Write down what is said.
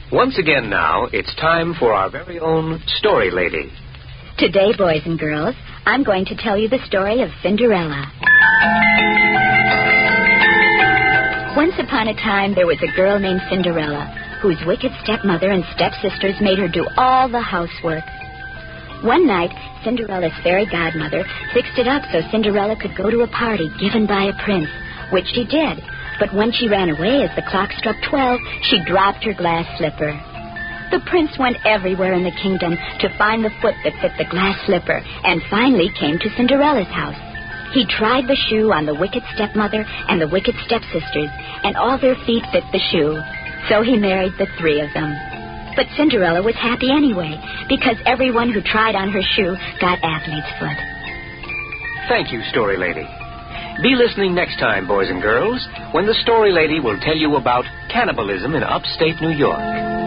Once again now, it's time for our very own Story Lady. Today, boys and girls, I'm going to tell you the story of Cinderella. Once upon a time, there was a girl named Cinderella, whose wicked stepmother and stepsisters made her do all the housework. One night, Cinderella's fairy godmother fixed it up so Cinderella could go to a party given by a prince, which she did. But when she ran away as the clock struck 12, she dropped her glass slipper. The prince went everywhere in the kingdom to find the foot that fit the glass slipper and finally came to Cinderella's house. He tried the shoe on the wicked stepmother and the wicked stepsisters, and all their feet fit the shoe. So he married the three of them. But Cinderella was happy anyway, because everyone who tried on her shoe got athlete's foot. Thank you, Story Lady. Be listening next time, boys and girls, when the Story Lady will tell you about cannibalism in upstate New York.